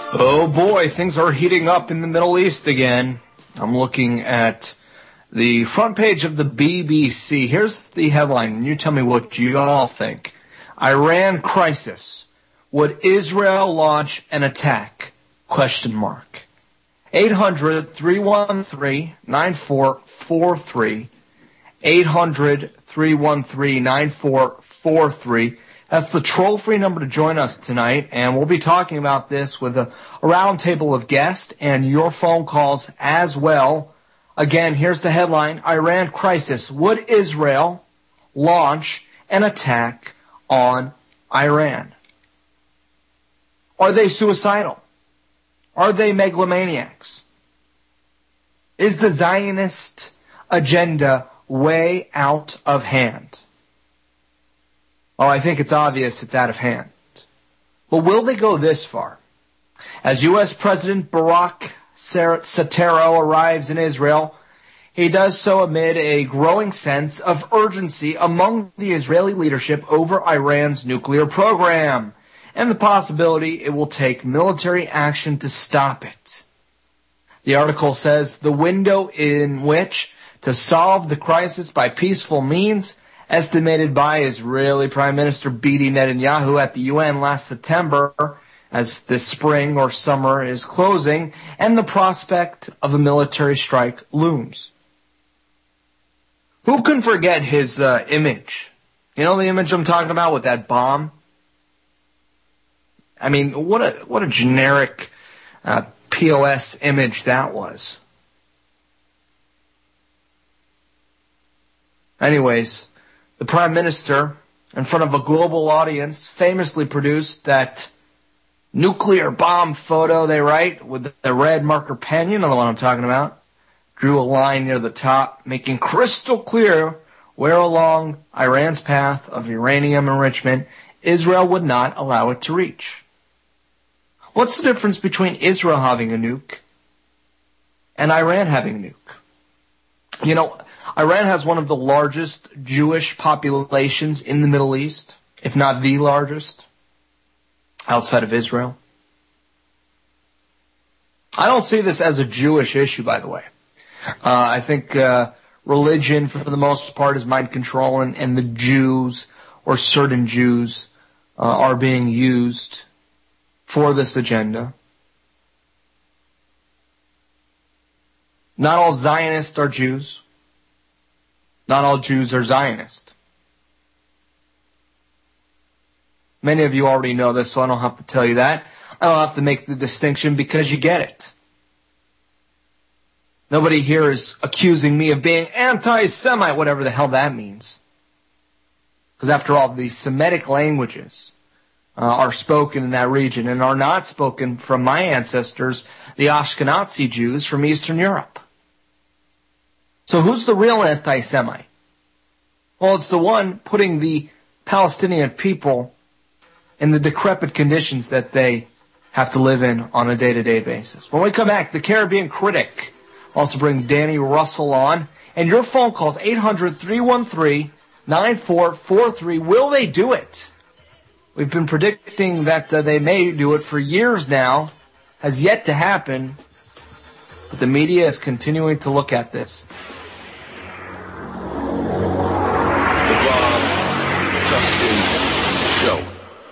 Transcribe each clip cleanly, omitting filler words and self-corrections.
Oh boy, things are heating up in the Middle East again. I'm looking at the front page of the BBC. Here's the headline, and you tell me what you all think. Iran crisis. Would Israel launch an attack? Question mark. 800-313-9443. 800-313-9443. That's the troll-free number to join us tonight, and we'll be talking about this with a round table of guests and your phone calls as well. Again, here's the headline, Iran crisis. Would Israel launch an attack on Iran? Are they suicidal? Are they megalomaniacs? Is the Zionist agenda way out of hand? Well, I think it's obvious it's out of hand. But will they go this far? As U.S. President Barack Satero arrives in Israel, he does so amid a growing sense of urgency among the Israeli leadership over Iran's nuclear program and the possibility it will take military action to stop it. The article says the window in which to solve the crisis by peaceful means, estimated by Israeli Prime Minister Bibi Netanyahu at the UN last September, as this spring or summer is closing, and the prospect of a military strike looms. Who can forget his image? You know the image I'm talking about with that bomb? I mean, what a generic POS image that was. Anyways, the Prime Minister, in front of a global audience, famously produced that nuclear bomb photo, they write, with the red marker pen, you know the one I'm talking about, drew a line near the top, making crystal clear where along Iran's path of uranium enrichment Israel would not allow it to reach. What's the difference between Israel having a nuke and Iran having a nuke? You know, Iran has one of the largest Jewish populations in the Middle East, if not the largest, outside of Israel. I don't see this as a Jewish issue, by the way. I think religion, for the most part, is mind control, and the Jews, or certain Jews, are being used for this agenda. Not all Zionists are Jews. Not all Jews are Zionist. Many of you already know this, so I don't have to tell you that. I don't have to make the distinction because you get it. Nobody here is accusing me of being anti-Semite, whatever the hell that means. Because after all, the Semitic languages are spoken in that region and are not spoken from my ancestors, the Ashkenazi Jews from Eastern Europe. So who's the real anti-Semite? Well, it's the one putting the Palestinian people in the decrepit conditions that they have to live in on a day-to-day basis. When we come back, the Caribbean Critic. I'll also bring Danny Russell on. And your phone calls, 800-313-9443. Will they do it? We've been predicting that they may do it for years now. Has yet to happen. But the media is continuing to look at this. The Bob Tustin Show.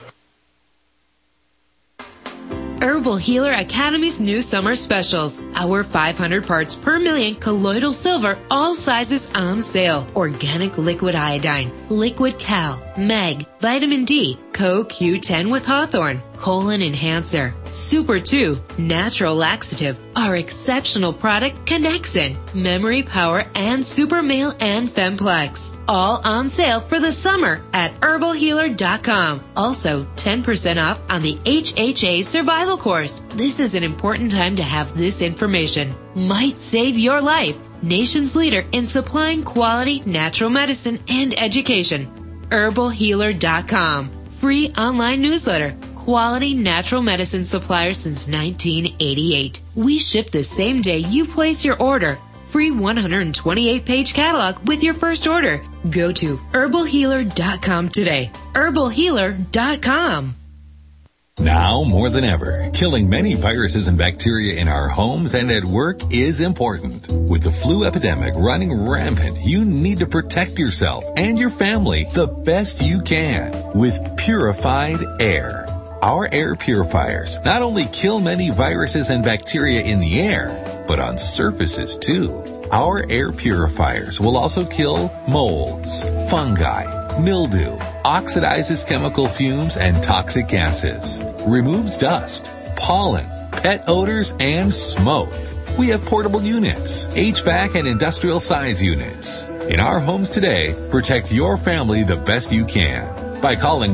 Herbal Healer Academy's new summer specials. Our 500 parts per million colloidal silver, all sizes on sale. Organic liquid iodine, liquid cal, meg, vitamin D, CoQ10 with Hawthorne, colon enhancer, Super 2, natural laxative, our exceptional product Connexin, memory power, and Super Male and Femplex. All on sale for the summer at herbalhealer.com. Also, 10% off on the HHA survival course. This is an important time to have this information. Might save your life. Nation's leader in supplying quality natural medicine and education. herbalhealer.com. Free online newsletter. Quality natural medicine supplier since 1988. We ship the same day you place your order. Free 128-page catalog with your first order. Go to herbalhealer.com today. herbalhealer.com. Now, more than ever, killing many viruses and bacteria in our homes and at work is important. With the flu epidemic running rampant, you need to protect yourself and your family the best you can with purified air. Our air purifiers not only kill many viruses and bacteria in the air, but on surfaces too. Our air purifiers will also kill molds, fungi, mildew, oxidizes chemical fumes and toxic gases, removes dust, pollen, pet odors, and smoke. We have portable units, HVAC and industrial size units. In our homes today, protect your family the best you can by calling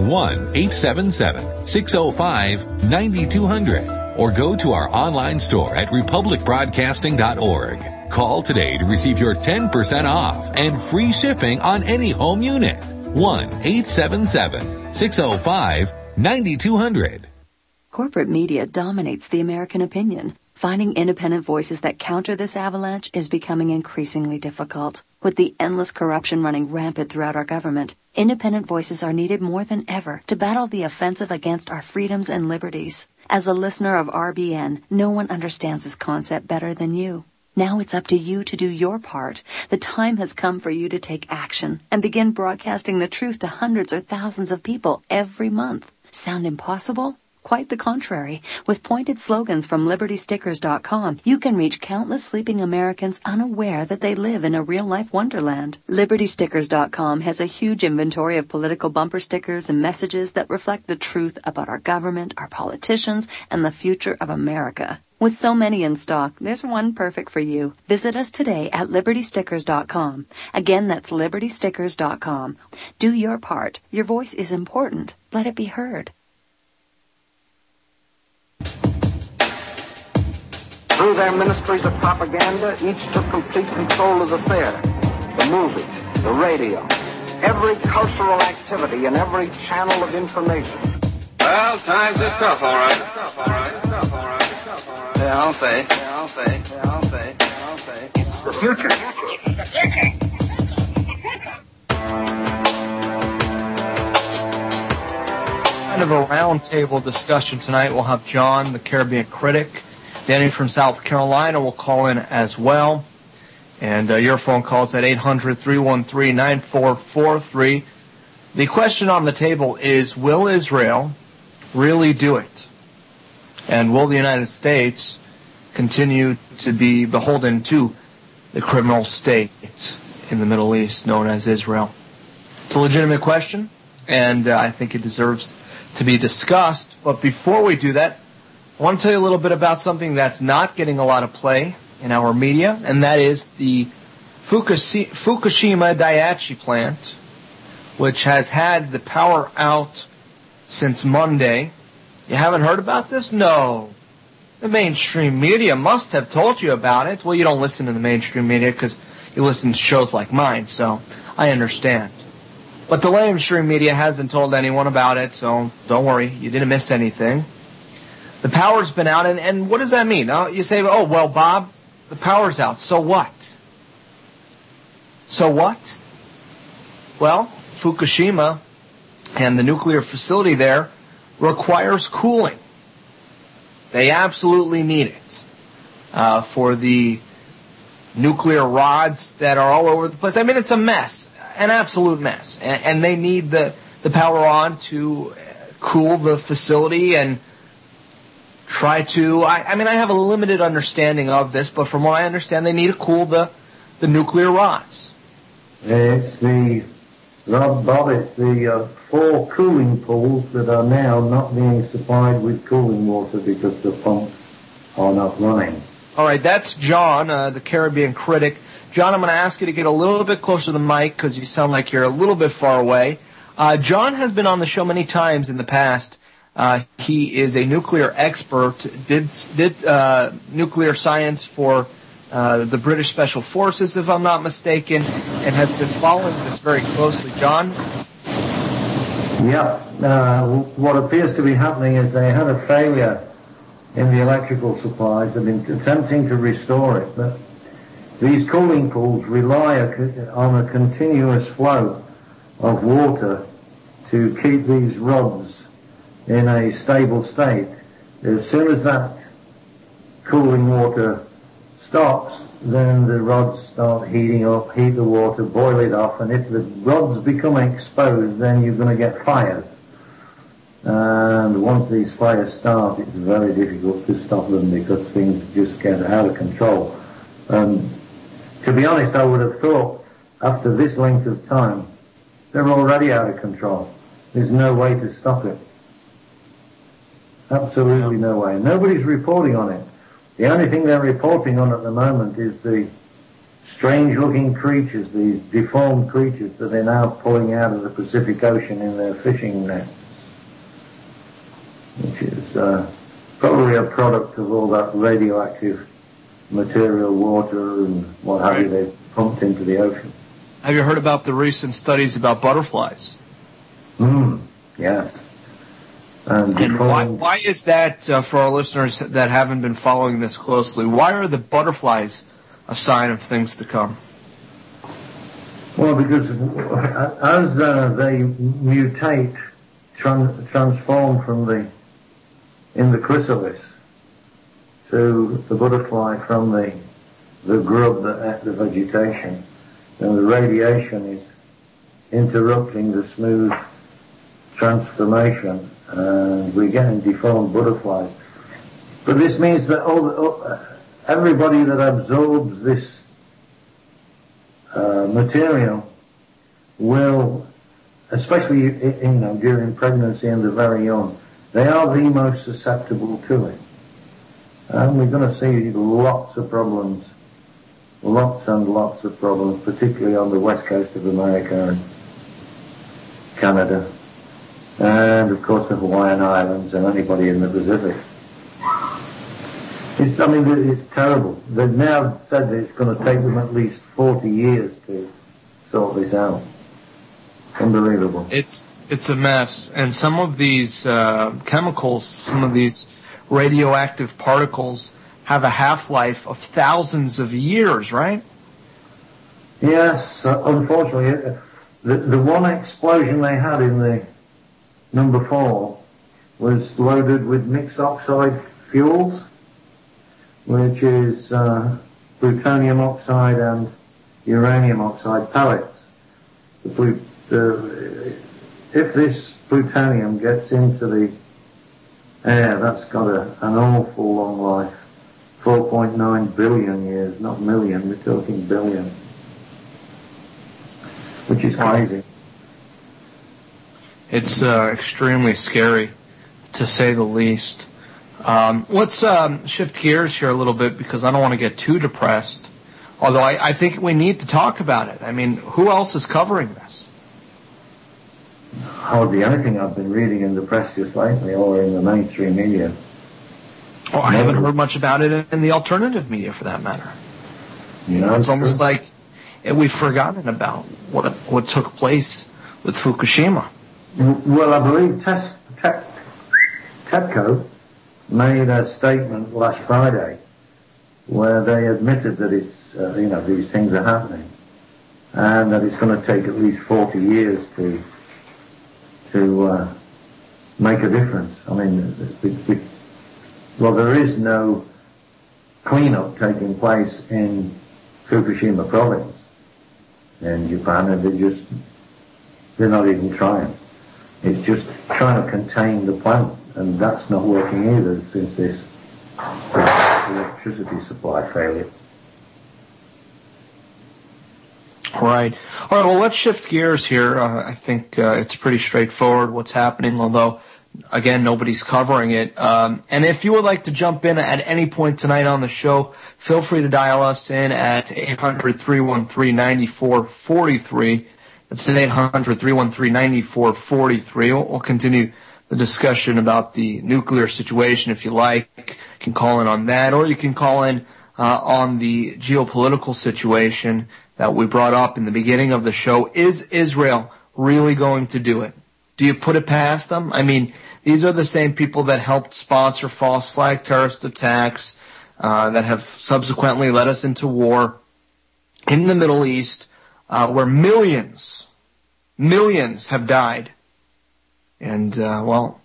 1-877-605-9200 or go to our online store at republicbroadcasting.org. Call today to receive your 10% off and free shipping on any home unit. 1-877-605-9200. Corporate media dominates the American opinion. Finding independent voices that counter this avalanche is becoming increasingly difficult. With the endless corruption running rampant throughout our government, independent voices are needed more than ever to battle the offensive against our freedoms and liberties. As a listener of RBN, no one understands this concept better than you. Now it's up to you to do your part. The time has come for you to take action and begin broadcasting the truth to hundreds or thousands of people every month. Sound impossible? Quite the contrary. With pointed slogans from LibertyStickers.com, you can reach countless sleeping Americans unaware that they live in a real-life wonderland. LibertyStickers.com has a huge inventory of political bumper stickers and messages that reflect the truth about our government, our politicians, and the future of America. With so many in stock, there's one perfect for you. Visit us today at LibertyStickers.com. Again, that's LibertyStickers.com. Do your part. Your voice is important. Let it be heard. Through their ministries of propaganda, each took complete control of the theater, the movies, the radio, every cultural activity and every channel of information. Well, times is tough, all right. Yeah, I'll say. It's the future. Kind of a roundtable discussion tonight. We'll have John, the Caribbean critic. Danny from South Carolina will call in as well. And your phone calls at 800-313-9443. The question on the table is, will Israel really do it? And will the United States continue to be beholden to the criminal state in the Middle East known as Israel? It's a legitimate question, and I think it deserves to be discussed. But before we do that, I want to tell you a little bit about something that's not getting a lot of play in our media, and that is the Fukushima Daiichi plant, which has had the power out since Monday. You haven't heard about this? No. The mainstream media must have told you about it. Well, you don't listen to the mainstream media because you listen to shows like mine, so I understand. But the mainstream media hasn't told anyone about it, so don't worry, you didn't miss anything. The power's been out, and what does that mean? You say, oh, well, Bob, the power's out. So what? So what? Well, Fukushima and the nuclear facility there requires cooling. They absolutely need it for the nuclear rods that are all over the place. I mean, it's a mess, an absolute mess. And they need the power on to cool the facility and try to, I have a limited understanding of this, but from what I understand, they need to cool the nuclear rods. It's the 4 cooling pools that are now not being supplied with cooling water because the pumps are not running. All right, that's John, the Caribbean critic. John, I'm going to ask you to get a little bit closer to the mic because you sound like you're a little bit far away. John has been on the show many times in the past. He is a nuclear expert, did nuclear science for the British Special Forces, if I'm not mistaken, and has been following this very closely. John? Yeah. What appears to be happening is they had a failure in the electrical supplies. They've been attempting to restore it, but these cooling pools rely on a continuous flow of water to keep these rods in a stable state. As soon as that cooling water stops, then the rods start heating up, heat the water, boil it off, and if the rods become exposed, then you're going to get fires. And once these fires start, it's very difficult to stop them because things just get out of control. To be honest, I would have thought after this length of time, they're already out of control. There's no way to stop it. Absolutely no way. Nobody's reporting on it. The only thing they're reporting on at the moment is the strange-looking creatures, these deformed creatures that they're now pulling out of the Pacific Ocean in their fishing nets, which is probably a product of all that radioactive material, water and what have you, they've pumped into the ocean. Have you heard about the recent studies about butterflies? Yes. And why is that, for our listeners that haven't been following this closely, why are the butterflies a sign of things to come? Well, because as they mutate, transform from in the chrysalis to the butterfly from the grub that ate the vegetation, and the radiation is interrupting the smooth transformation, and we're getting deformed butterflies. But this means that everybody that absorbs this material will, especially during pregnancy and the very young, they are the most susceptible to it. And we're going to see lots and lots of problems, particularly on the west coast of America and Canada, and of course the Hawaiian Islands and anybody in the Pacific. It's terrible. They've now said that it's going to take them at least 40 years to sort this out. Unbelievable. It's a mess, and some of these chemicals, some of these radioactive particles have a half-life of thousands of years, right? Yes, unfortunately. The one explosion they had in the number 4 was loaded with mixed oxide fuels, which is plutonium oxide and uranium oxide pellets. If this plutonium gets into the air, that's got an awful long life. 4.9 billion years, not million, we're talking billion. Which is crazy. It's extremely scary, to say the least. Let's shift gears here a little bit, because I don't want to get too depressed. Although I think we need to talk about it. I mean, who else is covering this? Hardly anything I've been reading in the press just lately, or in the mainstream media. Oh, I haven't heard much about it in the alternative media, for that matter. It's almost like we've forgotten about what took place with Fukushima. Well, I believe TEPCO made a statement last Friday where they admitted that it's these things are happening, and that it's going to take at least 40 years to make a difference. I mean, there is no cleanup taking place in Fukushima province in Japan, and they're not even trying. It's just trying to contain the plant, and that's not working either since this electricity supply failure. Right. All right, well, let's shift gears here. I think it's pretty straightforward what's happening, although, again, nobody's covering it. And if you would like to jump in at any point tonight on the show, feel free to dial us in at 800-313-9443. That's 800-313-9443. We'll continue the discussion about the nuclear situation if you like. You can call in on that, or you can call in on the geopolitical situation that we brought up in the beginning of the show. Is Israel really going to do it? Do you put it past them? I mean, these are the same people that helped sponsor false flag terrorist attacks, that have subsequently led us into war in the Middle East, where millions have died. And,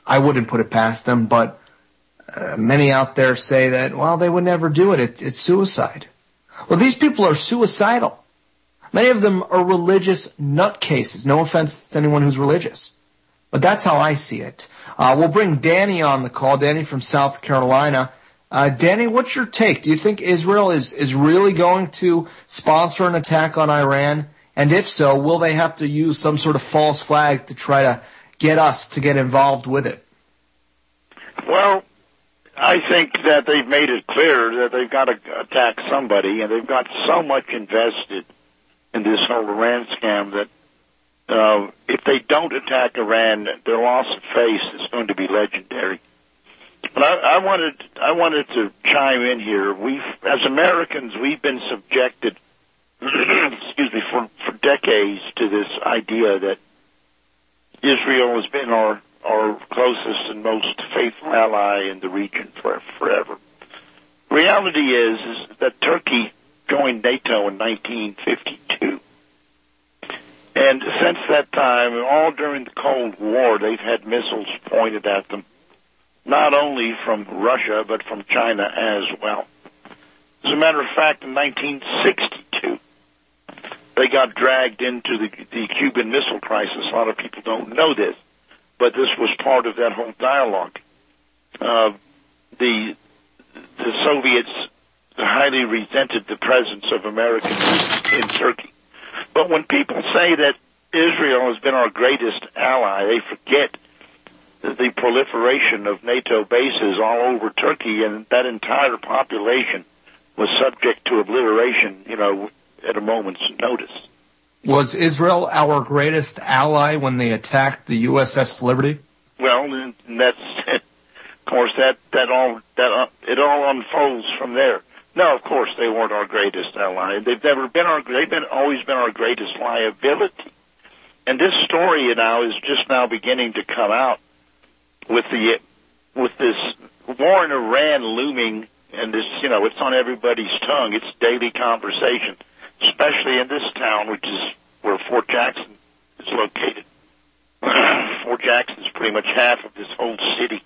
I wouldn't put it past them, but many out there say that, well, they would never do it. It's suicide. Well, these people are suicidal. Many of them are religious nutcases. No offense to anyone who's religious. But that's how I see it. We'll bring Danny on the call. Danny from South Carolina. Danny, what's your take? Do you think Israel is really going to sponsor an attack on Iran? And if so, will they have to use some sort of false flag to try to get us to get involved with it? Well, I think that they've made it clear that they've got to attack somebody, and they've got so much invested in this whole Iran scam that if they don't attack Iran, their loss of face is going to be legendary. But I wanted to chime in here. As Americans, we've been subjected, excuse me, for decades to this idea that Israel has been our closest and most faithful ally in the region forever. Reality is that Turkey joined NATO in 1952. And since that time, all during the Cold War, they've had missiles pointed at them, not only from Russia, but from China as well. As a matter of fact, in 1962, they got dragged into the Cuban Missile Crisis. A lot of people don't know this, but this was part of that whole dialogue. The Soviets highly resented the presence of Americans in Turkey. But when people say that Israel has been our greatest ally, they forget the proliferation of NATO bases all over Turkey, and that entire population was subject to obliteration, at a moment's notice. Was Israel our greatest ally when they attacked the USS Liberty? Well, and that's, of course, it all unfolds from there. No, of course they weren't our greatest ally. They've always been our greatest liability. And this story now is just now beginning to come out with this war in Iran looming, and this, it's on everybody's tongue. It's daily conversation, especially in this town, which is where Fort Jackson is located. Fort Jackson is pretty much half of this whole city.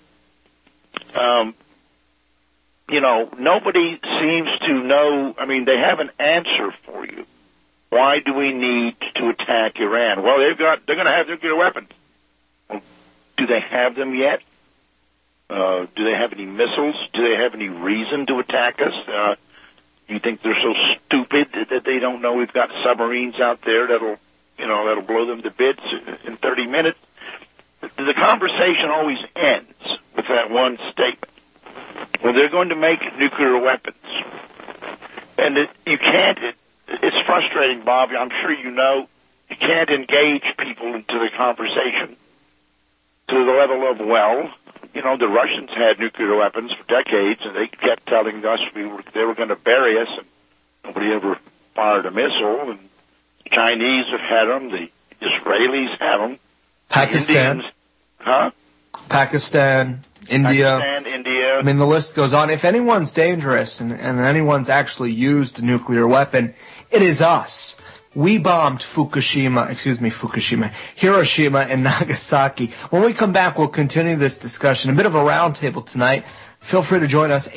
Nobody seems to know. I mean, they have an answer for you. Why do we need to attack Iran? Well, they're going to have nuclear weapons. Well, do they have them yet? Do they have any missiles? Do they have any reason to attack us? You think they're so stupid that they don't know we've got submarines out there that'll blow them to bits in 30 minutes? The conversation always ends with that one statement. Well, they're going to make nuclear weapons. And it's frustrating, Bobby. I'm sure you know, you can't engage people into the conversation to the level of, the Russians had nuclear weapons for decades, and they kept telling us they were going to bury us, and nobody ever fired a missile. And the Chinese have had them. The Israelis have them. Pakistan. Pakistan, India. India. I mean, the list goes on. If anyone's dangerous and anyone's actually used a nuclear weapon, it is us. We bombed Hiroshima and Nagasaki. When we come back, we'll continue this discussion. A bit of a roundtable tonight. Feel free to join us,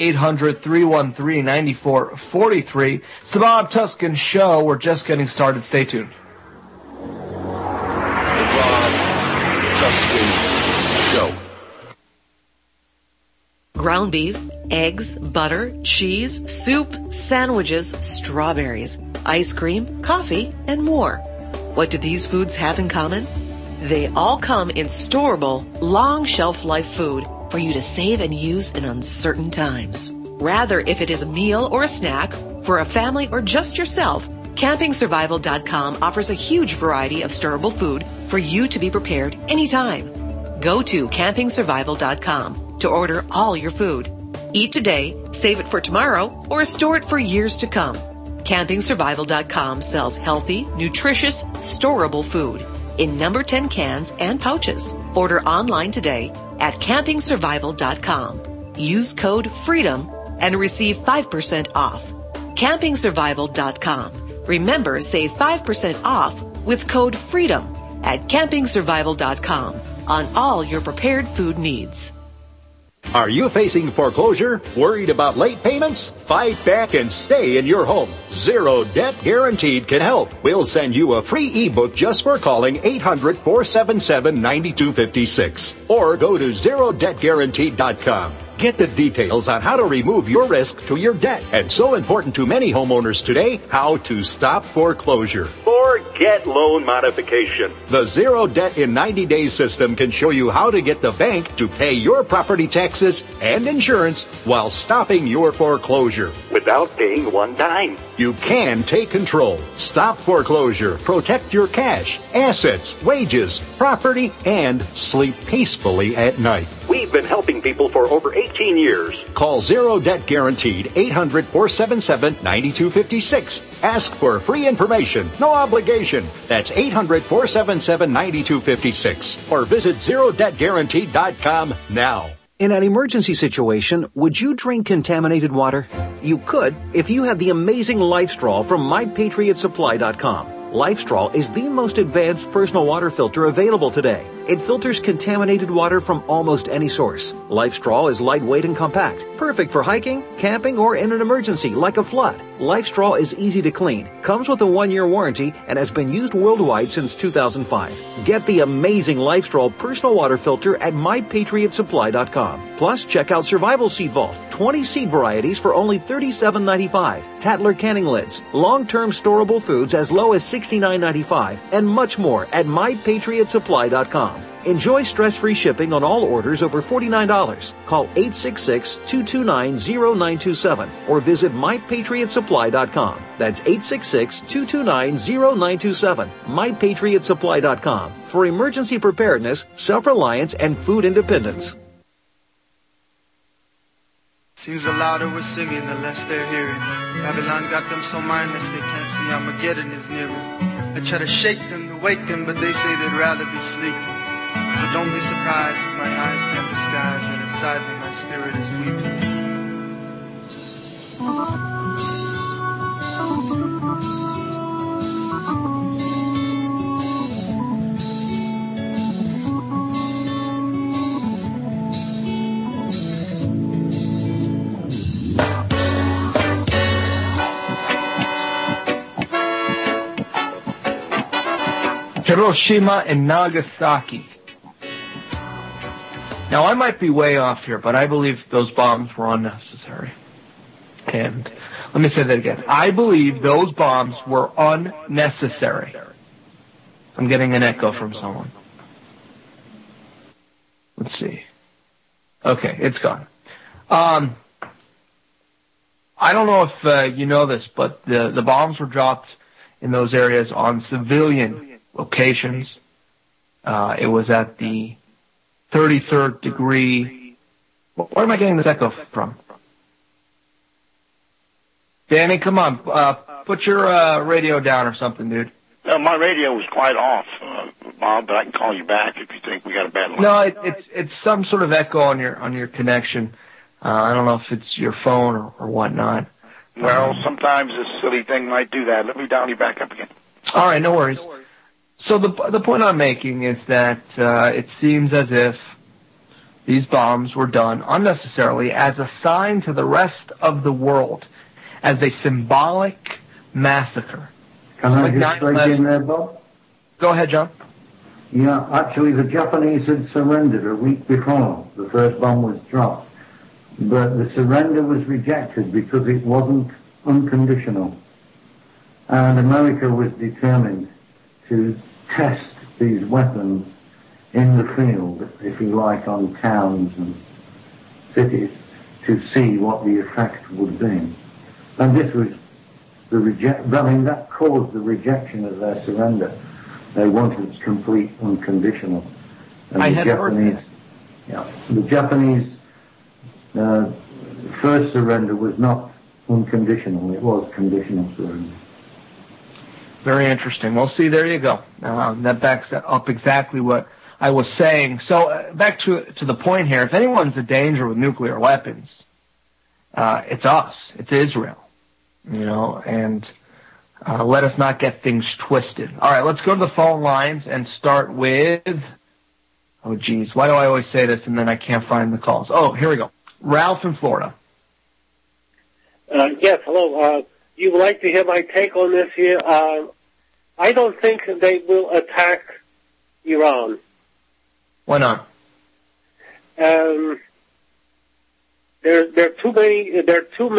800-313-9443. It's the Bob Tuskin Show. We're just getting started. Stay tuned. The Bob Tuskin Show. Ground beef, eggs, butter, cheese, soup, sandwiches, strawberries, ice cream, coffee, and more. What do these foods have in common? They all come in storable, long shelf life food for you to save and use in uncertain times. Rather, if it is a meal or a snack, for a family or just yourself, CampingSurvival.com offers a huge variety of storable food for you to be prepared anytime. Go to CampingSurvival.com to order all your food. Eat today, save it for tomorrow, or store it for years to come. CampingSurvival.com sells healthy, nutritious, storable food in number 10 cans and pouches. Order online today at CampingSurvival.com. Use code FREEDOM and receive 5% off. CampingSurvival.com. Remember, save 5% off with code FREEDOM at CampingSurvival.com. on all your prepared food needs. Are you facing foreclosure? Worried about late payments? Fight back and stay in your home. Zero Debt Guaranteed can help. We'll send you a free ebook just for calling 800-477-9256. Or go to ZeroDebtGuaranteed.com. Get the details on how to remove your risk to your debt. And so important to many homeowners today, how to stop foreclosure. Forget loan modification. The Zero Debt in 90 Days system can show you how to get the bank to pay your property taxes and insurance while stopping your foreclosure without paying one dime. You can take control, stop foreclosure, protect your cash, assets, wages, property, and sleep peacefully at night. We've been helping people for over 18 years. Call Zero Debt Guaranteed, 800-477-9256. Ask for free information, no obligation. That's 800-477-9256. Or visit ZeroDebtGuaranteed.com now. In an emergency situation, would you drink contaminated water? You could if you had the amazing LifeStraw from MyPatriotSupply.com. LifeStraw is the most advanced personal water filter available today. It filters contaminated water from almost any source. LifeStraw is lightweight and compact, perfect for hiking, camping, or in an emergency like a flood. LifeStraw is easy to clean, comes with a 1-year warranty, and has been used worldwide since 2005. Get the amazing LifeStraw personal water filter at MyPatriotSupply.com. Plus, check out Survival Seed Vault, 20 seed varieties for only $37.95, Tatler canning lids, long-term storable foods as low as $69.95, and much more at MyPatriotSupply.com. Enjoy stress-free shipping on all orders over $49. Call 866-229-0927 or visit MyPatriotSupply.com. That's 866-229-0927. MyPatriotSupply.com for emergency preparedness, self-reliance, and food independence. Seems the louder we're singing, the less they're hearing. Babylon got them so mindless they can't see Armageddon is nearer. I try to shake them, to wake them, but they say they'd rather be sleeping. So don't be surprised if my eyes can't disguise that inside me my spirit is weeping. Hiroshima and Nagasaki. Now, I might be way off here, but I believe those bombs were unnecessary. And let me say that again. I believe those bombs were unnecessary. I'm getting an echo from someone. Let's see. Okay, it's gone. I don't know if you know this, but the bombs were dropped in those areas on civilian locations. It was at the 33rd degree. Where am I getting this echo from? Danny, come on. Put your radio down or something, dude. My radio was quite off, Bob, but I can call you back if you think we got a bad line. No, it's some sort of echo on your connection. I don't know if it's your phone or whatnot. Well, sometimes this silly thing might do that. Let me dial you back up again. All right, no worries. So the point I'm making is that it seems as if these bombs were done unnecessarily as a sign to the rest of the world, as a symbolic massacre. Can I just break in there, Bob? Go ahead, John. Yeah, actually the Japanese had surrendered a week before the first bomb was dropped. But the surrender was rejected because it wasn't unconditional. And America was determined to test these weapons in the field, if you like, on towns and cities, to see what the effect would be. And this was that caused the rejection of their surrender. They wanted complete unconditional. And the Japanese first surrender was not unconditional, it was conditional surrender. Very interesting. Well, see, there you go. That backs up exactly what I was saying. So back to the point here. If anyone's a danger with nuclear weapons, it's us. It's Israel. And let us not get things twisted. All right, let's go to the phone lines and start with Oh, geez. Why do I always say this and then I can't find the calls? Oh, here we go. Ralph in Florida. Yes, hello. You would like to hear my take on this here? I don't think they will attack Iran. Why not? There are too many. Too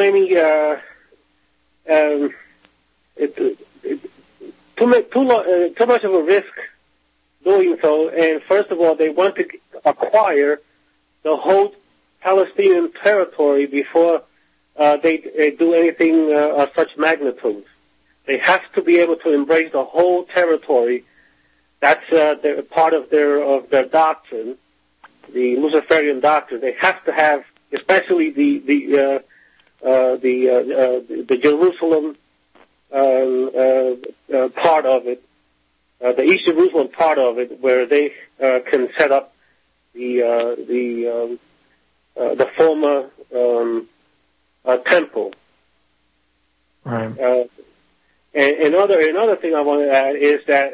much of a risk doing so. And first of all, they want to acquire the whole Palestinian territory before they do anything of such magnitude. They have to be able to embrace the whole territory. That's part of their doctrine, the Luciferian doctrine. They have to have, especially the Jerusalem part of it, the East Jerusalem part of it, where they can set up the former temple. Right. And another thing I want to add is that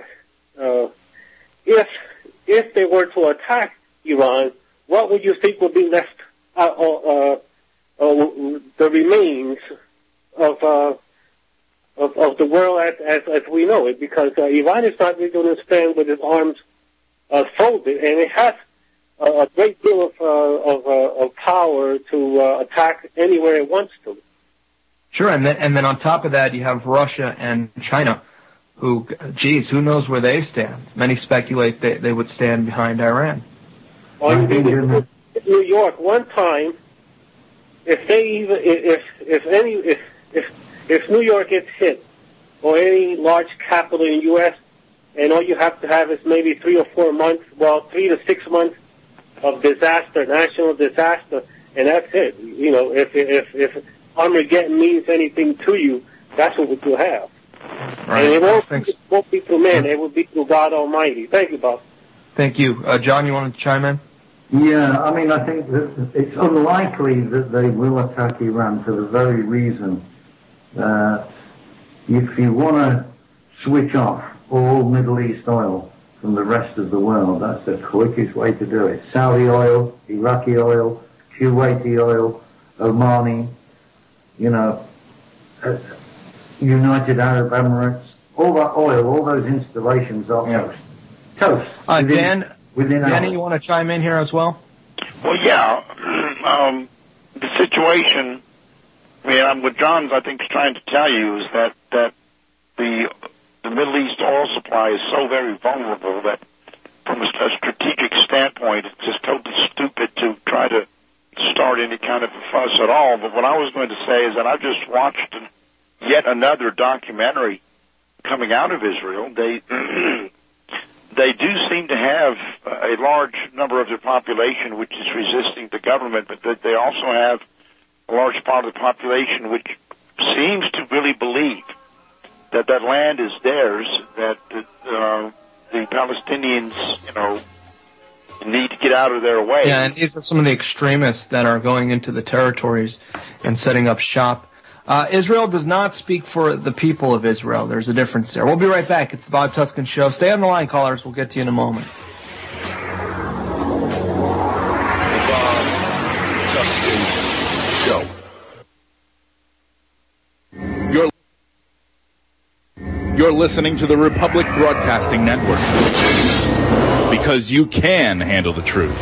if they were to attack Iran, what would you think would be left? The remains of the world as we know it, because Iran is not really going to stand with its arms folded, and it has a great deal of power to attack anywhere it wants to. Sure, and then on top of that, you have Russia and China, who, geez, who knows where they stand? Many speculate they would stand behind Iran. In New York, one time, if New York gets hit, or any large capital in the U.S., and all you have to have is maybe 3 or 4 months, 3 to 6 months of disaster, national disaster, and that's it. You know, if Armageddon means anything to you, that's what you'll have. Right. And it won't be through man, it will be through God Almighty. Thank you, Bob. Thank you. John, you wanted to chime in? Yeah, I mean, I think that it's unlikely that they will attack Iran for the very reason that if you want to switch off all Middle East oil from the rest of the world, that's the quickest way to do it. Saudi oil, Iraqi oil, Kuwaiti oil, Omani, United Arab Emirates, all that oil, all those installations are toast. Danny, you want to chime in here as well? Well, yeah. The situation, what John's, I think, is trying to tell you is that the Middle East oil supply is so very vulnerable that from a strategic standpoint, it's just totally stupid to try to start any kind of a fuss at all. But what I was going to say is that I've just watched yet another documentary coming out of Israel. They do seem to have a large number of their population which is resisting the government, but that they also have a large part of the population which seems to really believe that that land is theirs, that the Palestinians, need to get out of their way. Yeah, and these are some of the extremists that are going into the territories and setting up shop. Israel does not speak for the people of Israel. There's a difference there. We'll be right back. It's the Bob Tuskin Show. Stay on the line, callers. We'll get to you in a moment. The Bob Tuskin Show. You're listening to the Republic Broadcasting Network, because you can handle the truth.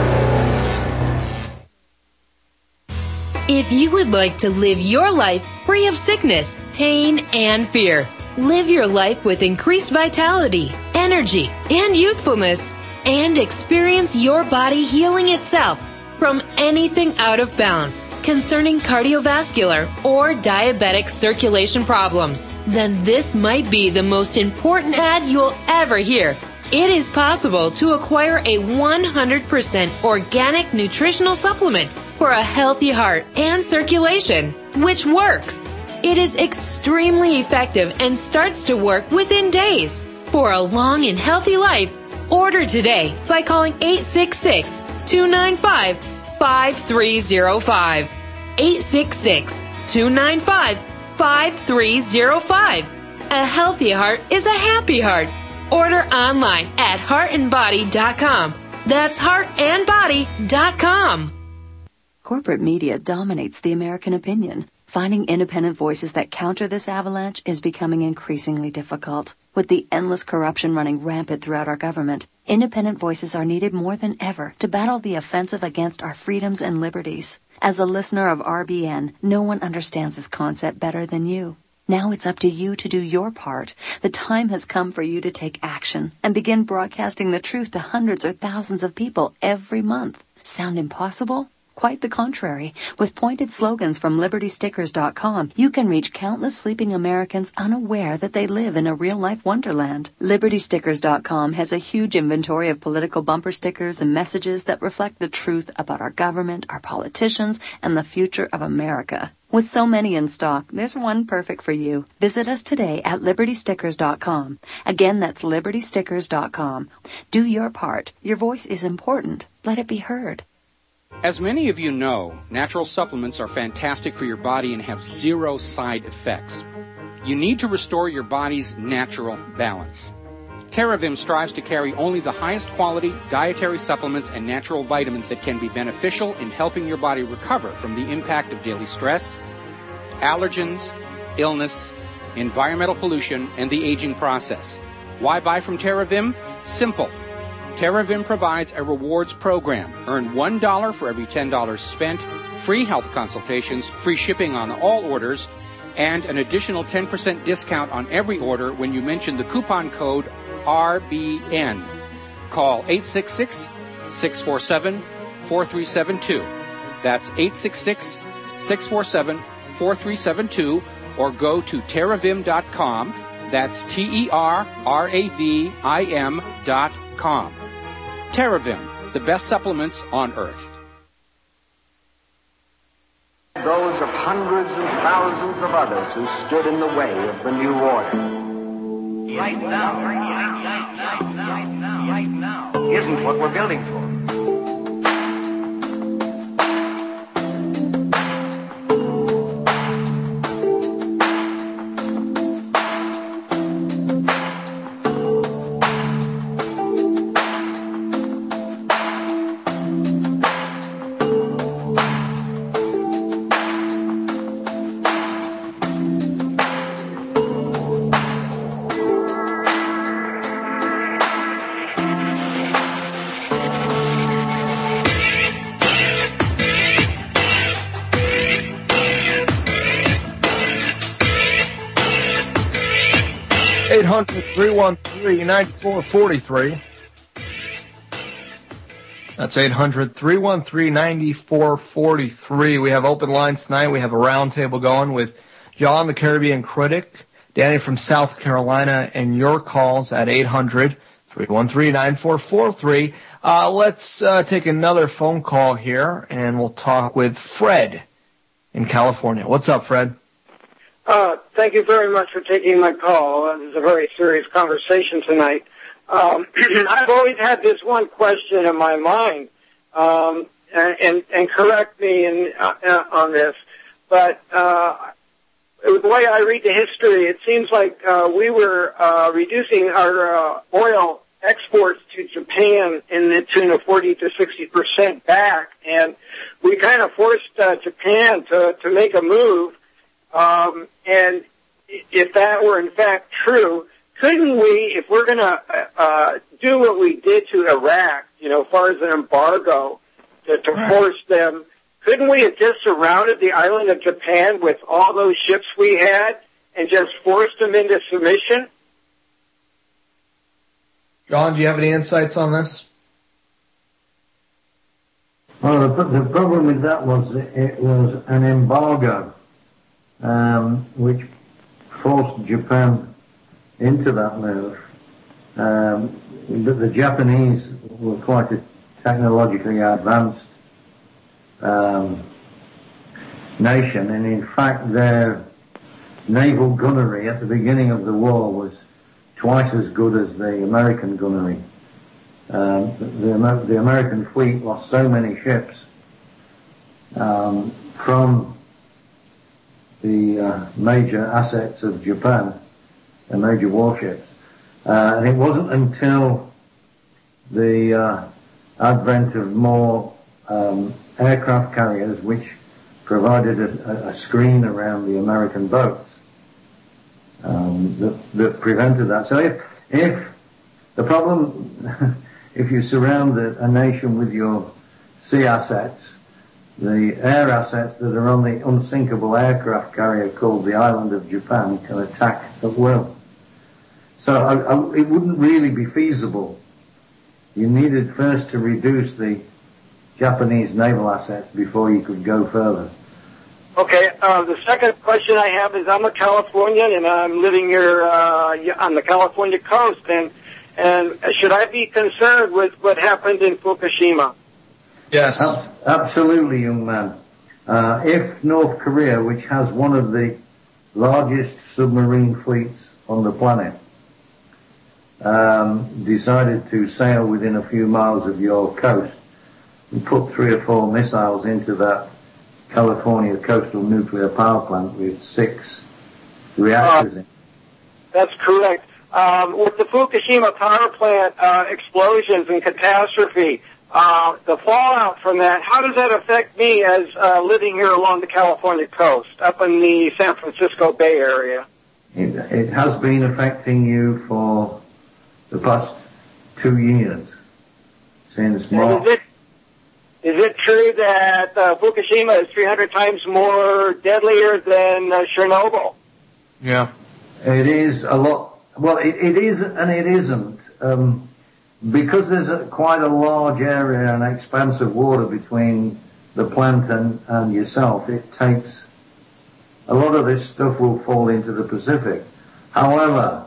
If you would like to live your life free of sickness, pain, and fear, live your life with increased vitality, energy, and youthfulness, and experience your body healing itself from anything out of balance concerning cardiovascular or diabetic circulation problems, then this might be the most important ad you'll ever hear. It is possible to acquire a 100% organic nutritional supplement for a healthy heart and circulation, which works. It is extremely effective and starts to work within days. For a long and healthy life, order today by calling 866-295-5305. 866-295-5305. A healthy heart is a happy heart. Order online at heartandbody.com That's heartandbody.com. Corporate media dominates the American opinion. Finding independent voices that counter this avalanche is becoming increasingly difficult. With the endless corruption running rampant throughout our government, independent voices are needed more than ever to battle the offensive against our freedoms and liberties. As a listener of RBN, no one understands this concept better than you. Now it's up to you to do your part. The time has come for you to take action and begin broadcasting the truth to hundreds or thousands of people every month. Sound impossible? Quite the contrary. With pointed slogans from LibertyStickers.com, you can reach countless sleeping Americans unaware that they live in a real-life wonderland. LibertyStickers.com has a huge inventory of political bumper stickers and messages that reflect the truth about our government, our politicians, and the future of America. With so many in stock, there's one perfect for you. Visit us today at LibertyStickers.com. Again, that's LibertyStickers.com. Do your part. Your voice is important. Let it be heard. As many of you know, natural supplements are fantastic for your body and have zero side effects. You need to restore your body's natural balance. TerraVim strives to carry only the highest quality dietary supplements and natural vitamins that can be beneficial in helping your body recover from the impact of daily stress, allergens, illness, environmental pollution, and the aging process. Why buy from TerraVim? Simple. TerraVim provides a rewards program. Earn $1 for every $10 spent, free health consultations, free shipping on all orders, and an additional 10% discount on every order when you mention the coupon code RBN. Call 866-647-4372. That's 866-647-4372, or go to TerraVim.com. That's TerraVim.com. TerraVim, the best supplements on earth. Those of hundreds and thousands of others who stood in the way of the new order. Right now, isn't what we're building for. Eight 313-9443. That's 800-313-9443. We have open lines tonight. We have a roundtable going with John, the Caribbean critic, Danny from South Carolina, and your calls at 800-313-9443. Let's take another phone call here, and we'll talk with Fred in California. What's up, Fred? Thank you very much for taking my call. This is a very serious conversation tonight. I've always had this one question in my mind, and correct me on this, but the way I read the history, it seems like we were reducing our oil exports to Japan in the tune of 40 to 60% back, and we kind of forced Japan to make a move. And if that were in fact true, couldn't we, if we're going to do what we did to Iraq, as far as an embargo to force them, couldn't we have just surrounded the island of Japan with all those ships we had and just forced them into submission? John, do you have any insights on this? Well, the problem with that was it was an embargo, which forced Japan into that move. The Japanese were quite a technologically advanced nation, and in fact their naval gunnery at the beginning of the war was twice as good as the American gunnery. The American fleet lost so many ships from the major assets of Japan, the major warships. And it wasn't until the advent of more aircraft carriers which provided a screen around the American boats that prevented that. So if the problem, if you surround a nation with your sea assets, the air assets that are on the unsinkable aircraft carrier called the island of Japan can attack at will. So it wouldn't really be feasible. You needed first to reduce the Japanese naval assets before you could go further. Okay, the second question I have is I'm a Californian and I'm living here on the California coast, and should I be concerned with what happened in Fukushima? Yes. Absolutely, young man. If North Korea, which has one of the largest submarine fleets on the planet, decided to sail within a few miles of your coast and put 3 or 4 missiles into that California coastal nuclear power plant with 6 reactors in. That's correct. With the Fukushima power plant explosions and catastrophe, the fallout from that, how does that affect me as living here along the California coast, up in the San Francisco Bay Area? It has been affecting you for the past 2 years, since March. Is it true that Fukushima is 300 times more deadlier than Chernobyl? Yeah. It is a lot. Well, it is and it isn't. Because there's quite a large area and expanse of water between the plant and yourself, it takes a lot of this stuff will fall into the Pacific. However,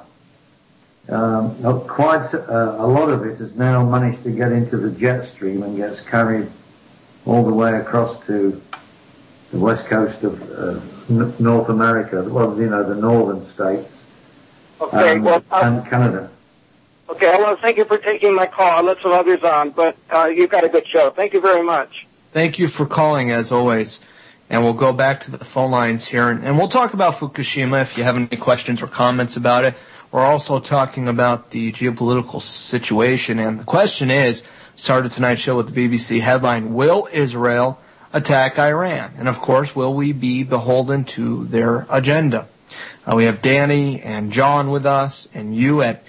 quite a lot of it has now managed to get into the jet stream and gets carried all the way across to the west coast of North America, well, you know, the northern states, and Canada. Okay, I want to thank you for taking my call. I'll let some others on, but you've got a good show. Thank you very much. Thank you for calling, as always. And we'll go back to the phone lines here, and we'll talk about Fukushima if you have any questions or comments about it. We're also talking about the geopolitical situation, and the question is, started tonight's show with the BBC headline, will Israel attack Iran? And of course, will we be beholden to their agenda? We have Danny and John with us, and you at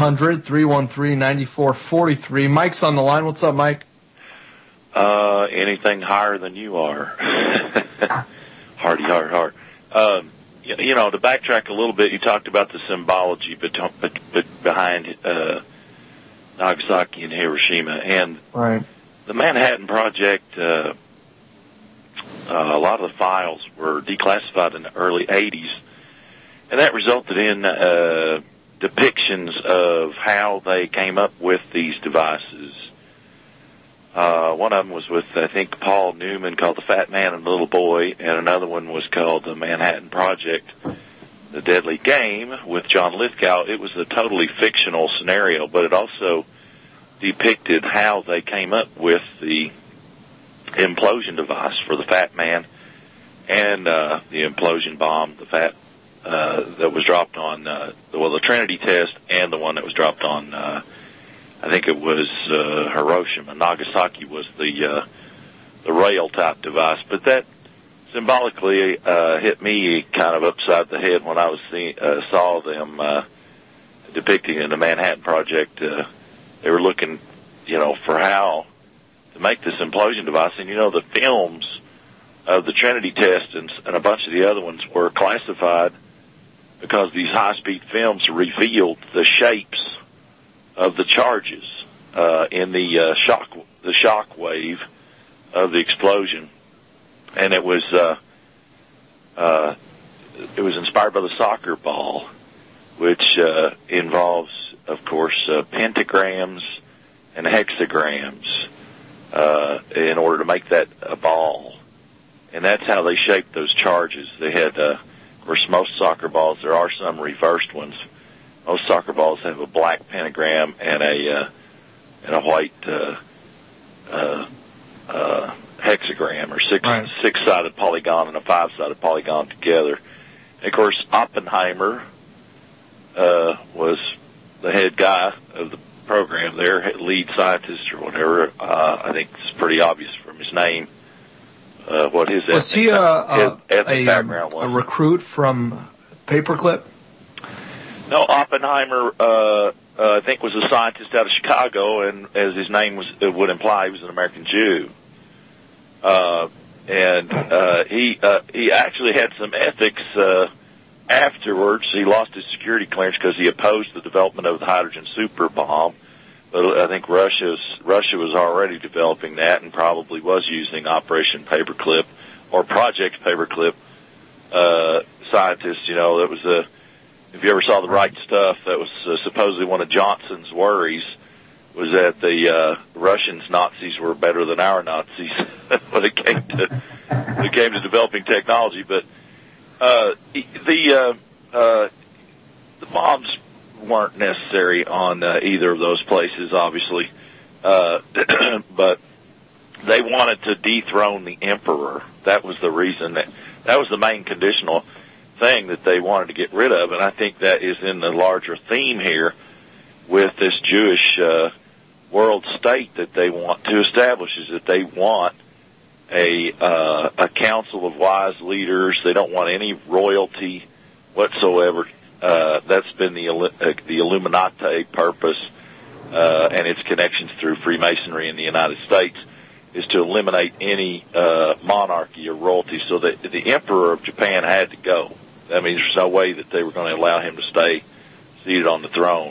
800-313-9443. Mike's on the line. What's up, Mike? Anything higher than you are. Hardy, hard. You know, to backtrack a little bit, you talked about the symbology behind Nagasaki and Hiroshima, and right. The Manhattan Project. A lot of the files were declassified in the early '80s, and that resulted in depictions of how they came up with these devices. One of them was with, I think, Paul Newman, called The Fat Man and the Little Boy, and another one was called The Manhattan Project, The Deadly Game, with John Lithgow. It was a totally fictional scenario, but it also depicted how they came up with the implosion device for the Fat Man and the implosion bomb, that was dropped on, the Trinity test, and the one that was dropped on, I think it was Hiroshima. Nagasaki was the rail type device, but that symbolically hit me kind of upside the head when I was saw them depicting in the Manhattan Project. They were looking, for how to make this implosion device, and the films of the Trinity test and a bunch of the other ones were classified because these high-speed films revealed the shapes of the charges in the shock wave of the explosion, and it was inspired by the soccer ball, which involves, of course, pentagrams and hexagrams in order to make that a ball, and that's how they shaped those charges. They had, of course, most soccer balls. There are some reversed ones. Most soccer balls have a black pentagram and a white hexagram, or six-sided polygon and a five-sided polygon together. And of course, Oppenheimer was the head guy of program, their lead scientist or whatever. I think it's pretty obvious from his name what his was he ethnic background was. A recruit from Paperclip? No, Oppenheimer, I think, was a scientist out of Chicago, and as his name would imply, he was an American Jew. He actually had some ethics afterwards. He lost his security clearance because he opposed the development of the hydrogen super bomb. But I think Russia was already developing that and probably was using Operation Paperclip or Project Paperclip scientists. You know, that was if you ever saw The Right Stuff, that was supposedly one of Johnson's worries, was that the Russians Nazis were better than our Nazis when it came to developing technology. But the bombs weren't necessary on either of those places, obviously, but they wanted to dethrone the emperor. That was the reason that was the main conditional thing that they wanted to get rid of, and I think that is in the larger theme here with this Jewish world state that they want to establish, is that they want a council of wise leaders. They don't want any royalty whatsoever. That's been the Illuminati purpose, and its connections through Freemasonry in the United States, is to eliminate any monarchy or royalty, so that the emperor of Japan had to go. I mean, there's no way that they were going to allow him to stay seated on the throne.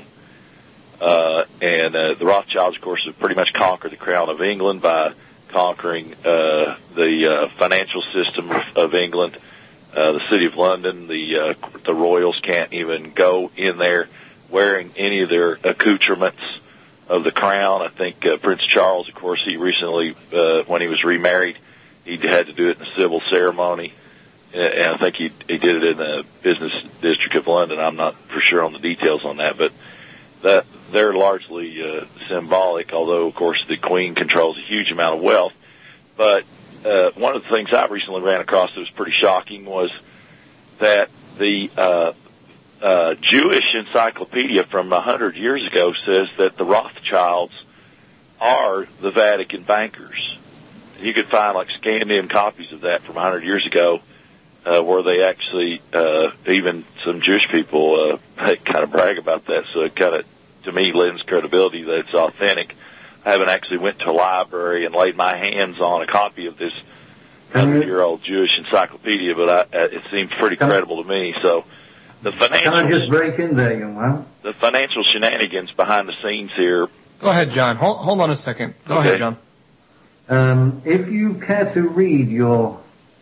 The Rothschilds, of course, have pretty much conquered the crown of England by conquering the financial system of England. The City of London, the royals can't even go in there wearing any of their accoutrements of the crown. I think Prince Charles, of course, he recently, when he was remarried, he had to do it in a civil ceremony. And I think he did it in the business district of London. I'm not for sure on the details on that, but they're largely symbolic, although, of course, the Queen controls a huge amount of wealth. But one of the things I recently ran across that was pretty shocking was that the Jewish encyclopedia from 100 years ago says that the Rothschilds are the Vatican bankers. You could find like scanned-in copies of that from 100 years ago, where they actually, even some Jewish people, kind of brag about that. So it kind of, to me, lends credibility that it's authentic. I haven't actually went to a library and laid my hands on a copy of this 100-year-old Jewish encyclopedia, but it seems pretty credible to me. So the financial, can I just break in there, young man? The financial shenanigans behind the scenes here. Go ahead, John. Hold on a second. Go ahead, John. If you care to read your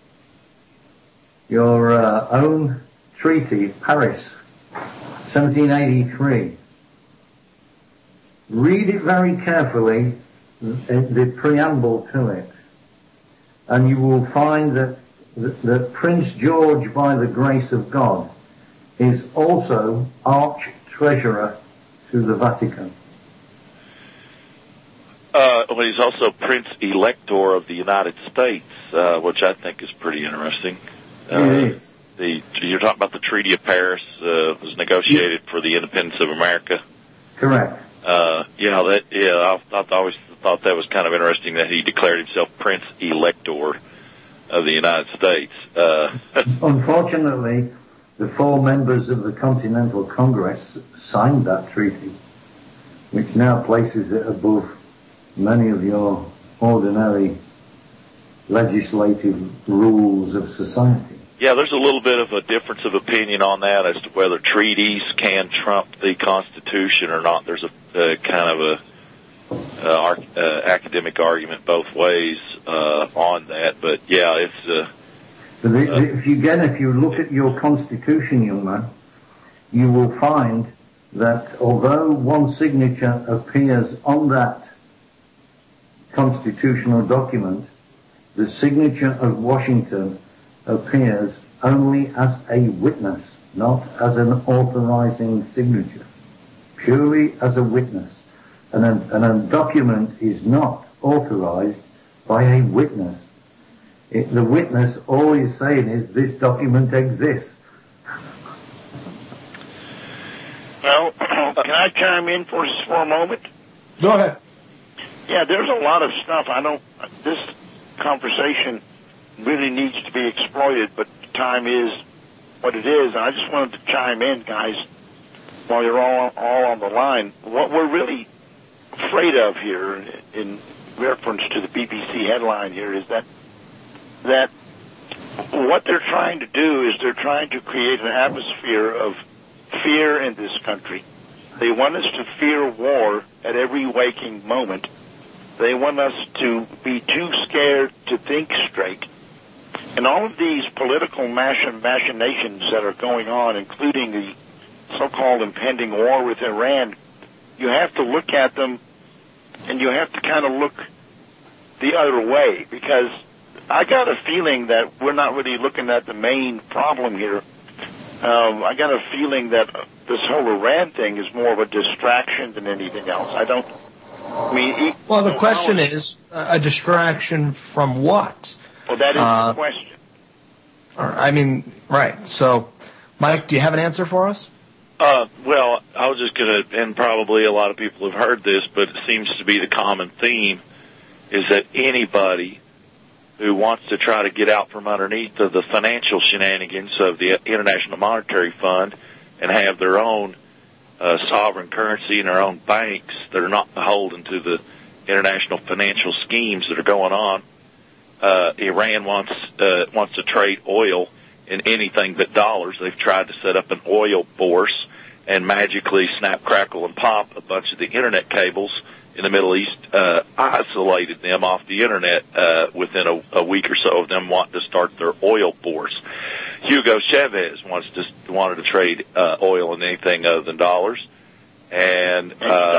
own treaty, Paris, 1783. Read it very carefully, the preamble to it, and you will find that Prince George, by the grace of God, is also arch-treasurer to the Vatican. Well, he's also Prince Elector of the United States, which I think is pretty interesting. It is. You're talking about the Treaty of Paris, was negotiated for the independence of America. Correct. I always thought that was kind of interesting that he declared himself Prince Elector of the United States. Unfortunately, the 4 members of the Continental Congress signed that treaty, which now places it above many of your ordinary legislative rules of society. Yeah, there's a little bit of a difference of opinion on that as to whether treaties can trump the Constitution or not. There's a kind of a academic argument both ways on that, but yeah, it's. If you look at your Constitution, young man, you will find that although one signature appears on that constitutional document, the signature of Washington appears only as a witness, not as an authorizing signature, purely as a witness. And a document is not authorized by a witness. The witness, all he's saying is this document exists. Well, can I chime in for a moment? Go ahead. Yeah, there's a lot of stuff. This conversation really needs to be exploited, but time is what it is. I just wanted to chime in, guys, while you're all on the line. What we're really afraid of here, in reference to the BBC headline here, is that what they're trying to do is they're trying to create an atmosphere of fear in this country. They want us to fear war at every waking moment. They want us to be too scared to think straight. And all of these political machinations that are going on, including the so-called impending war with Iran, you have to look at them and you have to kind of look the other way, because I got a feeling that we're not really looking at the main problem here. I got a feeling that this whole Iran thing is more of a distraction than anything else. Well, the question is, a distraction from what? Well, that is the question. Right. So, Mike, do you have an answer for us? Well, I was just going to, and probably a lot of people have heard this, but it seems to be the common theme, is that anybody who wants to try to get out from underneath of the financial shenanigans of the International Monetary Fund and have their own sovereign currency and their own banks that are not beholden to the international financial schemes that are going on. Iran wants to trade oil in anything but dollars. They've tried to set up an oil bourse and magically snap, crackle, and pop a bunch of the internet cables in the Middle East, isolated them off the internet within a week or so of them wanting to start their oil bourse. Hugo Chavez wanted to trade oil in anything other than dollars, and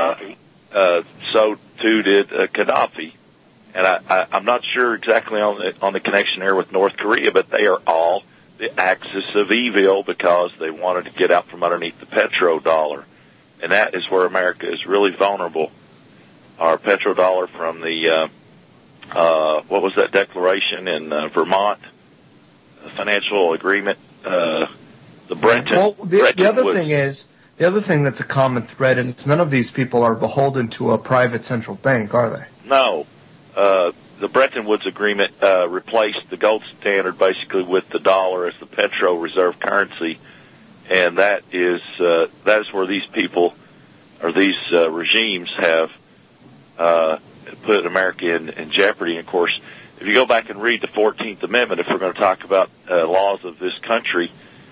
so too did Gaddafi. And I'm not sure exactly on the connection here with North Korea, but they are all the axis of evil because they wanted to get out from underneath the petrodollar, and that is where America is really vulnerable. Our petrodollar from the what was that declaration in Vermont, the financial agreement, the Bretton. Well, the other thing that's a common thread is none of these people are beholden to a private central bank, are they? No. The Bretton Woods Agreement replaced the gold standard basically with the dollar as the petro reserve currency, and that is where these people or these regimes have put America in jeopardy. And of course, if you go back and read the 14th Amendment, if we're going to talk about laws of this country,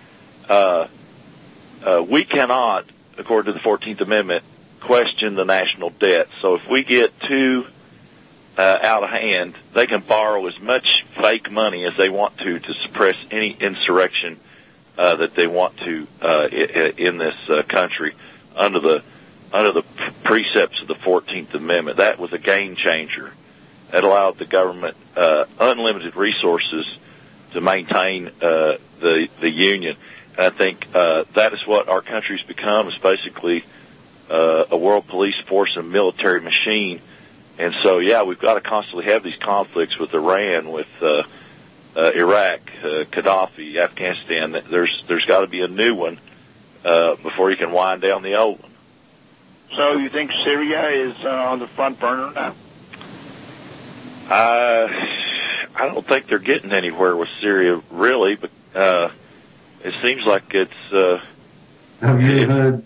we cannot, according to the 14th Amendment, question the national debt. So if we get too out of hand, they can borrow as much fake money as they want to suppress any insurrection that they want to in this country under the precepts of the 14th Amendment. That was a game changer. That allowed the government unlimited resources to maintain the union. And I think that is what our country's become, is basically a world police force and military machine. And so, yeah, we've got to constantly have these conflicts with Iran, with Iraq, Gaddafi, Afghanistan. There's got to be a new one before you can wind down the old one. So you think Syria is on the front burner now? I don't think they're getting anywhere with Syria, really, but it seems like it's. Have you heard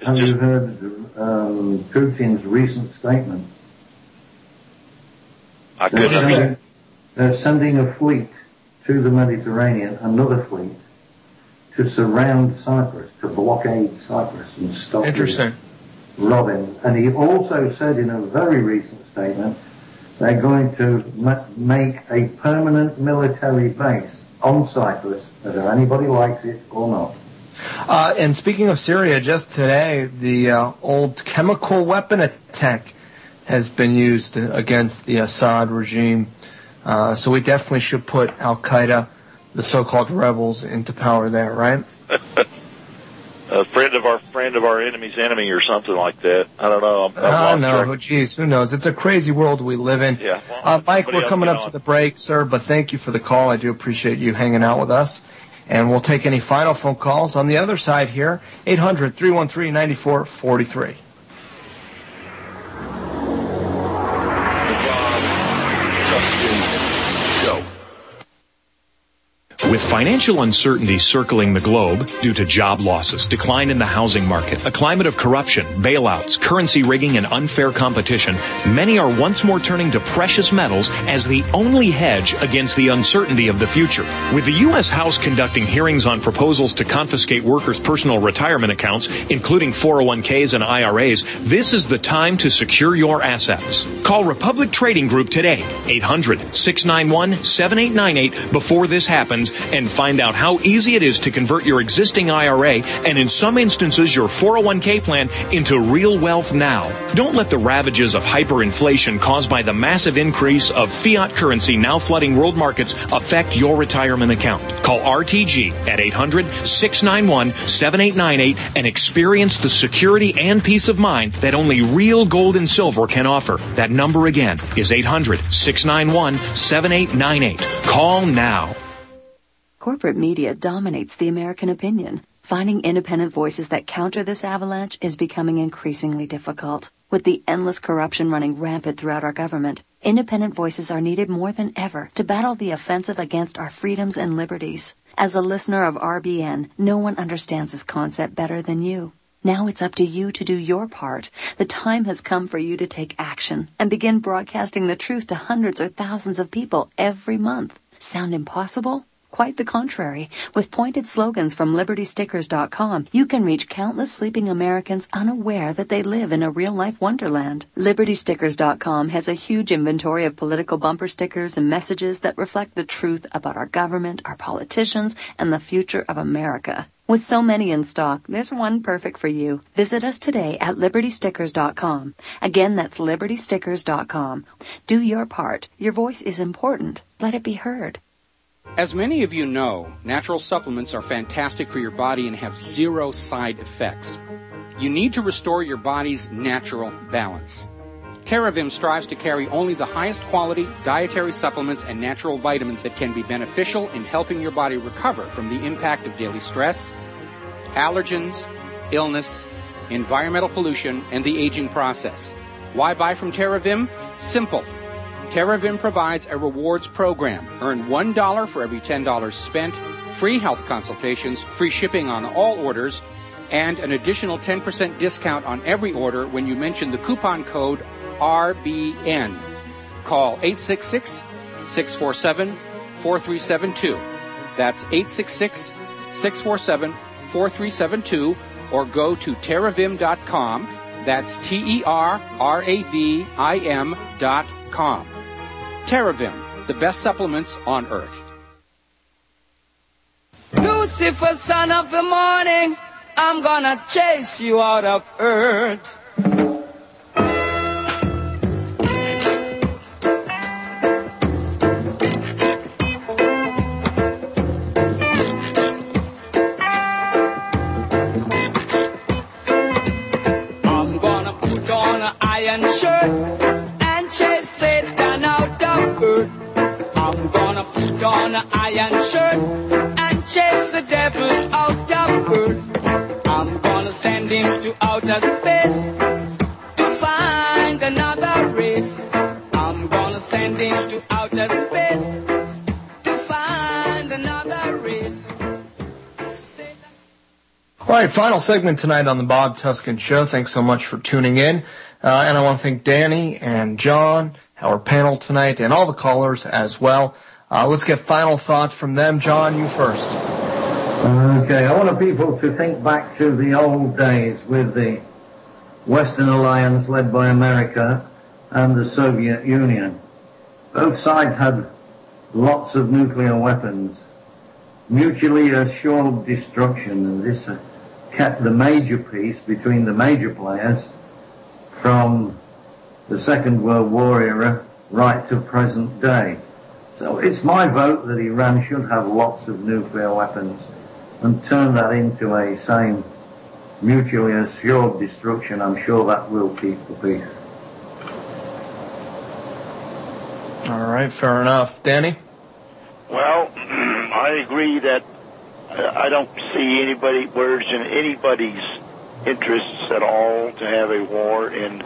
Putin's recent statement? They're sending a fleet to the Mediterranean, another fleet, to surround Cyprus, to blockade Cyprus and stop robbing. And he also said in a very recent statement they're going to make a permanent military base on Cyprus, whether anybody likes it or not. And speaking of Syria, just today, the old chemical weapon attack has been used against the Assad regime. So we definitely should put Al-Qaeda, the so-called rebels, into power there, right? A friend of our enemy's enemy or something like that. I don't know. No, geez, who knows? It's a crazy world we live in. Yeah. Mike, we're coming up to the break, sir, but thank you for the call. I do appreciate you hanging out with us. And we'll take any final phone calls on the other side here, 800-313-9443. The Bob Tuskin Show. With financial uncertainty circling the globe due to job losses, decline in the housing market, a climate of corruption, bailouts, currency rigging, and unfair competition, many are once more turning to precious metals as the only hedge against the uncertainty of the future. With the U.S. House conducting hearings on proposals to confiscate workers' personal retirement accounts, including 401ks and IRAs, this is the time to secure your assets. Call Republic Trading Group today, 800-691-7898 before this happens, and find out how easy it is to convert your existing IRA and in some instances your 401k plan into real wealth now. Don't let the ravages of hyperinflation caused by the massive increase of fiat currency now flooding world markets affect your retirement account. Call RTG at 800-691-7898 and experience the security and peace of mind that only real gold and silver can offer. That number again is 800-691-7898. Call now. Corporate media dominates the American opinion. Finding independent voices that counter this avalanche is becoming increasingly difficult. With the endless corruption running rampant throughout our government, independent voices are needed more than ever to battle the offensive against our freedoms and liberties. As a listener of RBN, no one understands this concept better than you. Now it's up to you to do your part. The time has come for you to take action and begin broadcasting the truth to hundreds or thousands of people every month. Sound impossible? Quite the contrary. With pointed slogans from LibertyStickers.com, you can reach countless sleeping Americans unaware that they live in a real-life wonderland. LibertyStickers.com has a huge inventory of political bumper stickers and messages that reflect the truth about our government, our politicians, and the future of America. With so many in stock, there's one perfect for you. Visit us today at LibertyStickers.com. Again, that's LibertyStickers.com. Do your part. Your voice is important. Let it be heard. As many of you know, natural supplements are fantastic for your body and have zero side effects. You need to restore your body's natural balance. TerraVim strives to carry only the highest quality dietary supplements and natural vitamins that can be beneficial in helping your body recover from the impact of daily stress, allergens, illness, environmental pollution, and the aging process. Why buy from TerraVim? Simple. TerraVim provides a rewards program. Earn $1 for every $10 spent, free health consultations, free shipping on all orders, and an additional 10% discount on every order when you mention the coupon code RBN. Call 866-647-4372. That's 866-647-4372, or go to TerraVim.com. That's TerraVim.com. TerraVim, the best supplements on earth. Lucifer, son of the morning, I'm gonna chase you out of earth. I'm gonna put on an iron shirt and chase Satan out of earth. I'm gonna put on an iron shirt and chase the devil out of earth. I'm gonna send him to outer space to find another race. I'm gonna send him to outer space to find another race. All right, final segment tonight on the Bob Tuskin Show. Thanks so much for tuning in. And I want to thank Danny and John, our panel tonight, and all the callers as well. Let's get final thoughts from them. John, you first. Okay, I want people to think back to the old days with the Western Alliance led by America and the Soviet Union. Both sides had lots of nuclear weapons, mutually assured destruction, and this kept the major peace between the major players from the Second World War era right to present day. So it's my vote that Iran should have lots of nuclear weapons and turn that into a same mutually assured destruction. I'm sure that will keep the peace. All right, fair enough. Danny? Well, I agree that I don't see anybody where it's in anybody's interests at all to have a war in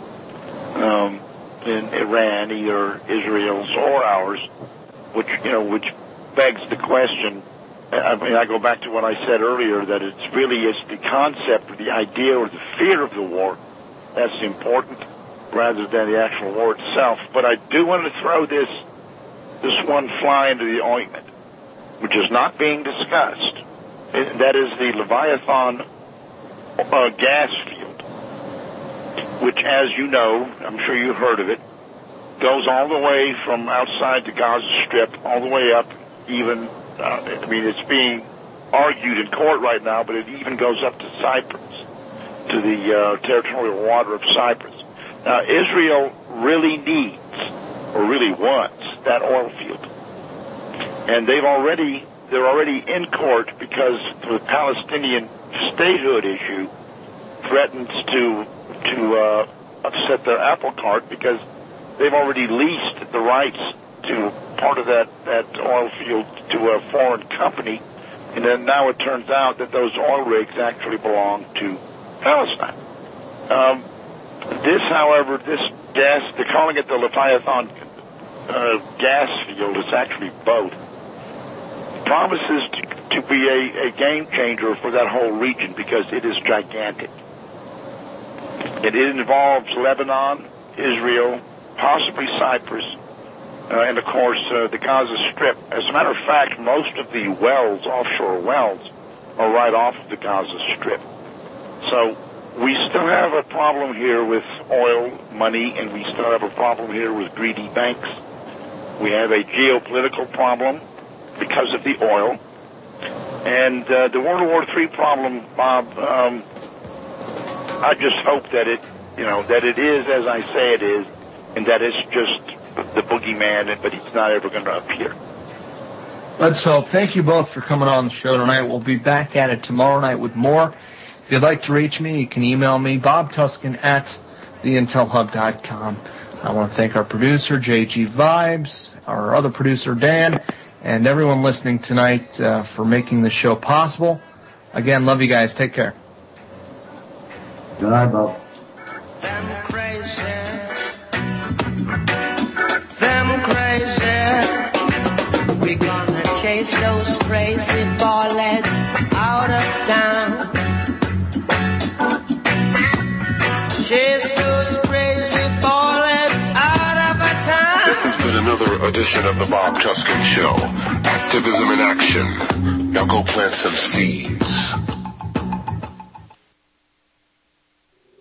Iran, either Israel's or ours, which begs the question. I mean, I go back to what I said earlier, that it's the concept or the idea or the fear of the war that's important rather than the actual war itself. But I do want to throw this one fly into the ointment, which is not being discussed. That is the Leviathan gas field, which, as you know, I'm sure you've heard of it, goes all the way from outside the Gaza Strip all the way up even, it's being argued in court right now, but it even goes up to Cyprus, to the territorial water of Cyprus. Now, Israel really needs, or really wants, that oil field. And they're already in court because the Palestinian statehood issue threatens to upset their apple cart, because they've already leased the rights to part of that oil field to a foreign company, and then now it turns out that those oil rigs actually belong to Palestine. This gas, they're calling it the Leviathan gas field, it's actually both, promises to be a game changer for that whole region because it is gigantic. It involves Lebanon, Israel, possibly Cyprus, and of course the Gaza Strip. As a matter of fact, most of the wells, offshore wells, are right off of the Gaza Strip. So we still have a problem here with oil money, and we still have a problem here with greedy banks. We have a geopolitical problem because of the oil. And the World War III problem, Bob, I just hope that it is as I say it is, and that it's just the boogeyman, but he's not ever going to appear. Let's hope. Thank you both for coming on the show tonight. We'll be back at it tomorrow night with more. If you'd like to reach me, you can email me, bobtuskin@theintelhub.com. I want to thank our producer, JG Vibes, our other producer, Dan, and everyone listening tonight for making this show possible. Again, love you guys. Take care. Good night, Bob. Them crazy. We're gonna chase those crazy ballheads out of town. Chase those crazy ballheads out of town. This has been another edition of the Bob Tuskin Show. Activism in action. Now go plant some seeds.